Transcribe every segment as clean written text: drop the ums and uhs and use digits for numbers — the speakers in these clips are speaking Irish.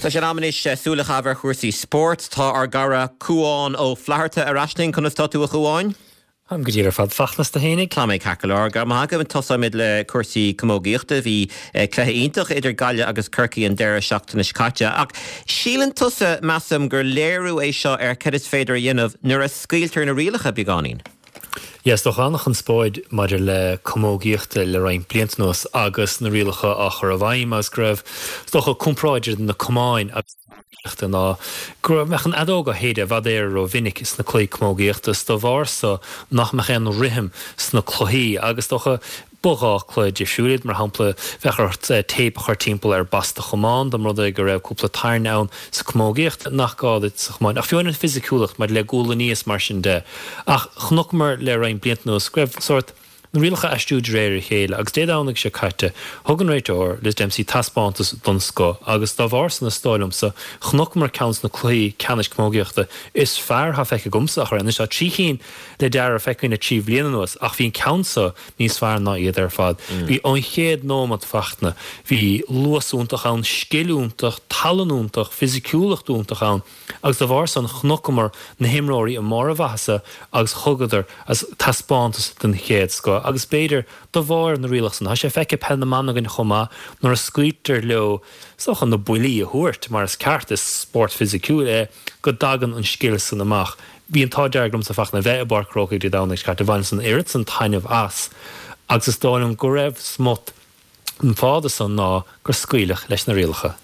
Tá sé amnis súla chafar chuirsaí sport, tá ar gara cúáin ó flaharta arasning chun is tatú a chuáin. Am go dtíar fad fachnas de hénig. Tá mé cacalar gar maga an tosa mid le cuasaí commógaíochta bhí cléthe iontach idir gaile agus curcií an deire seachtain is caite ach sílan tusa measam gur léirú é seo ar ced is féidir dhéanamh nuair a scailtear na rialacha beagáín. Yes, doch annach an spóid maidir le commógaíochta le rain bliantnos agus na rialacha a chur a bhaim as greibh doch a compráidir na comáin ná gur mechan adóga héide bhd éir ó vinnic is na clí commógaíochtas do bharsa nach mechan rihim sna chluthaí agus doch a bogá chluid de siúid mar hampla bhechart tape chuir timppla ar basta chomáin do rud gur raibh cúpla tairn ann sa commógaíocht nach gáid sa chomáin. Ach fiúin fisiciúlacht mar le gúla níos mar sin de. Ach chnochmar le rain bliantnos greibh sort na rialacha aistúid réir chéile agus déadánach se caite thugann réiteir lis dem sí taspáantas donsco agus dá bhar san na stáilm sa chnochmar cans na clí canis commógaíochta is fearr ha feice gomsa chu is a tríchéin le dear a feicein na tíomh líananos ach bhín cansa níos fearr ná iad ar fad. Bhí an chéad nómad fachtna, bhí luasúntach an, scilúntach, talanúntach, fisiciúlachtúntach an agus dá bhar san chnochmar na himráirí a mar a bhasa agus chugadar as taspáantas den chéad sco. Agus beidir do bhar na rialachsan. Tá sé feice pen na man agin chomá nar a scuitar leo sochan na builí a thuirt mar as ceart is sport fisiciúil go dagan an scil san amach. Bhí an tádearglam sa fach na bheith a barcrócaigh de dánaigh ceart a bhain san éirit san tainmh as. Agus is dáilm go raibh smut an fáda san ná gur scuilech leis na rialacha.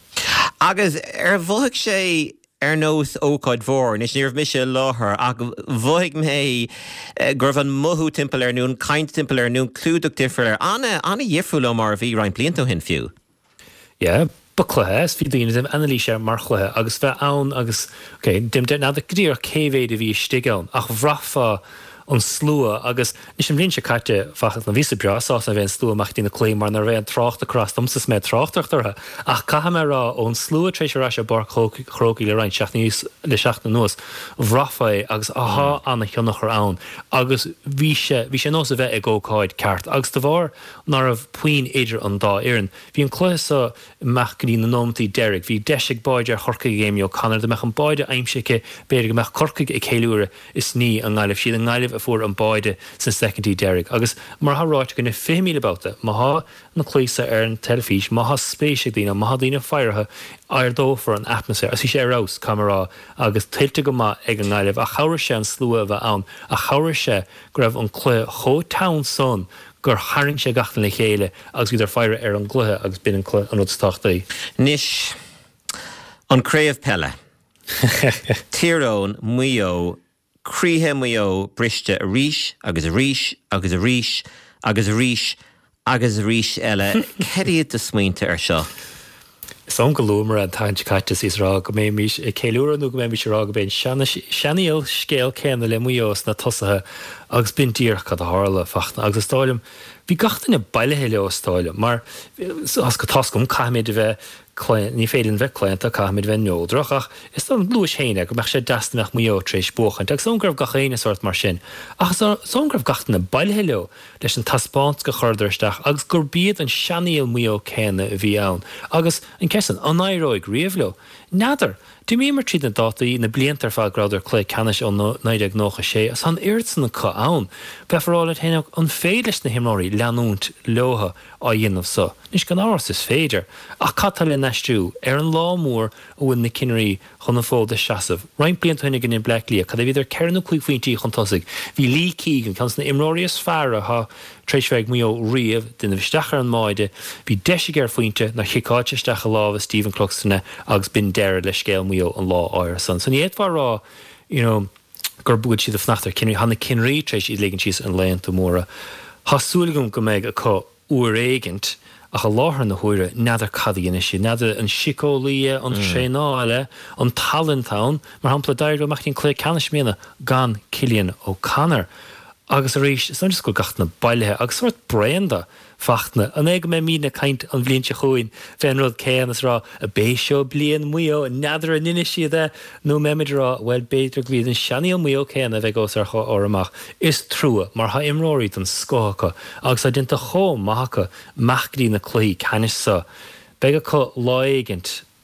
Agus bhuaigh sé ar nós ócáid mhór, níos níor mise láthair ach bhuaigh mé gur bhan mothú timpeall ar nún, caint timpeall ar nún, clúdach difriúil ar anna dhiafriúil mar bhí rain bliantó hin fiú. Yeah. Buclathe, fi dtíine dim analí sé mar chluthe agus bheith ann agus dim de ná gdíar céhhéad a bhí stigeann ach bhrafa an slua agus ní sem rinse caite fachas na vísa breá a bheith slua amach tína clé mar na bheith trácht across domsas mé tráchtartha ach caha mé rá ón slua trééis rá se bar chrócaí le rein seach níos le seach na nuas bhrafa agus aha anna cheannach ar ann agus bhí sé nós a bheith ag ócáid ceart agus de bhar nar a puoin idir an dá éireann. Bhí an chluasa meachgadí na nómtaí Derek, bhí deisiigh baide ar chorcaigh géimeo canar de meach an baide aimseice beidir go meach corcaigh ag chéúire is ní an gáileh siad an gáileh for an baide san secondí Derek. Agus mar ha ráit gona 5,000 about ma ha na clísa ar an telefís, ma ha spéisiigh dína, ma ha dína feirthe ar dófar an atmosfér. As sé rás camera agus tiltte go ma ag an gáileh a chabhar sé an slua bheith ann a chabhar sé go raibh an clú chó town son gur haring sé gachtain le chéile agus idir feire ar an gluthe agus bin an rudstachtaí. Nis an créamh pelle. Tíreón muo críthe muo briste a ríis agus a ríis agus a ríis agus a ríis agus a ríis eile ceiad de smaointe ar seo. Som go lúmar an taint caitas is rá go mé mís céúra nó go mé mís rá go ben seaníil scéal céanna le muos na tosathe agus bin díorcha a hála fachna agus stáilm bhí gachtainna bailithe le stáile mar as go tascom caiimiid a bheith ní féidir bheith cléint a caiimiid bheith nódrach ach is an luas chéine go meach sé deasnach muo trééis bóchaint ag songrah gachéine sort mar sin ach songrah gachtainna bailithe le leis an taspáint go chuirdarsteach agus gur bíad an seaníil muo céanna a bhí ann agus an cean an éróig riamhleo nádar Dú mé mar tríd na dátaí na bliantar fá gradar clé canis an 1996 as an irtsan na cá ann, befarála héanaach an féidir na himráí leanúnt leotha á dhéanamh sa. Nís gan áras is féidir, ach catal le neistú ar an lámór a bhain na cinnaí chun na fóda seasamh. Rain bliantainna gan in Blacklea, cad a bhíidir cearna chuig faointí chun tosaigh. Bhí lí cígan cans na imráí is fearra ha tréisfeig mó riamh duna bhistechar an máide, bhí deisiigh ar faointe na chiáte isteach a láh Stephen Cluxtonna agus bin deir le scéal mó an lá áir san. So ní éadhar rá, gur búid siad a fnachtar cinnaí hanna cinraí tréis iad léigeann síos an léant do móra. Thasúlagum go méid a có uair éigent ach a láthar na huaire neidir cadaíana si, neidir an sicólaí an tréáile an talentán mar hampla dair go meachtín clé canis ména gan Cillian O'Connor. Agus a rééis san go gachna bailithe agus suirt brenda fachna an éige mé mína caint an bblionse chuin féin rud céanas rá a béisio blian muo neidir an inine siad nó méimiid rá bhfuil béidir glíad an seaníil muo céanna bheith gos ar cho ormach is trua mar ha imróirí an scócha agus a dinta chó maithacha meachdaí na clí canis sa beige có láigint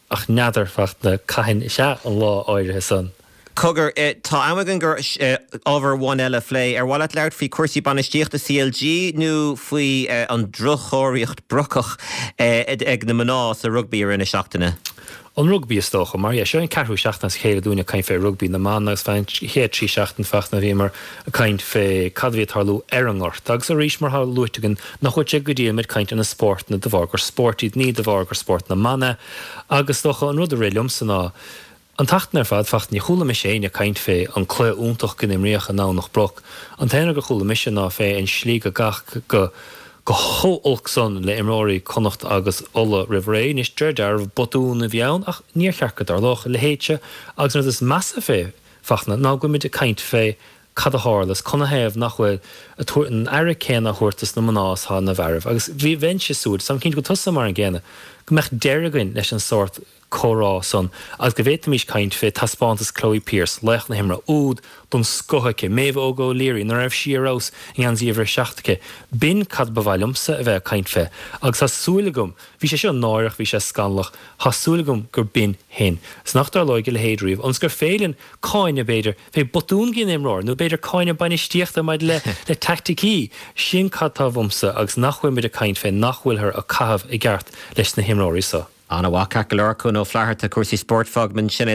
ach neadar facht na caiin se an lá áirithe san. Cogur tá amagan gur over one eile flé bhhaile leart faoi cuasaí banistíocht a CLG nó faoi an drochóiríocht brocach ag na maná sa rugby ar ina seachtaine. An rugby is stocha, mar seo an carú seachtain chéile dúna caiin fé rugby na man agus féin héad trí seachtain fach na bhímar a caiin fé cadhí tarlú ar an ort. Agus a rís mar há luitegan nach chuid sé go dtí mid caiint in na sport na bhhargur sportíd ní bhhargur sport na manna agus stocha an rud a rélumm san ná. An tachtnar fad facht ní chula me sé a caiint fé an clé úntaach gan imríoch an ná nach broch. An téanna go chula mise ná fé an slí go gach go hó-olc son le imróí connacht agus ola rihré is deirdar botún a bheann ach níor chearcad ar loch le héite agus is massa fé fachna ná go mid a caiint fé cad a hálas conna héamh nachfuil a tuair an air céna chuirtas na manás há na bharh agus bhí bhain sé súd sam cinn go tusa mar an ggéine go meach deiragain leis an sort chorá son agus go bhéta mís caiint fé taspáantas Chloe Pierce lech na himra úd don scothaice méh ógó léirí na raibh siarrás in an zíomhar seachtacha bin cad bhhailumsa a bheith caiint fé agus tá súlagum bhí sé seo náireach bhí sé scanlach tá súlagum gur bin hen snachtar leige le héadríomh ons gur féilinn cáine beidir fé botún gin imráir nó beidir cáine banistíochta maid le tacticí sin cad tá bhumsa agus nachfuil mid a caiint fé nachhfuil ar a cahabh i gceart leis na himráirí sa. Anna bhá cacail chun ó fleathart a cuasaí sportfag man sin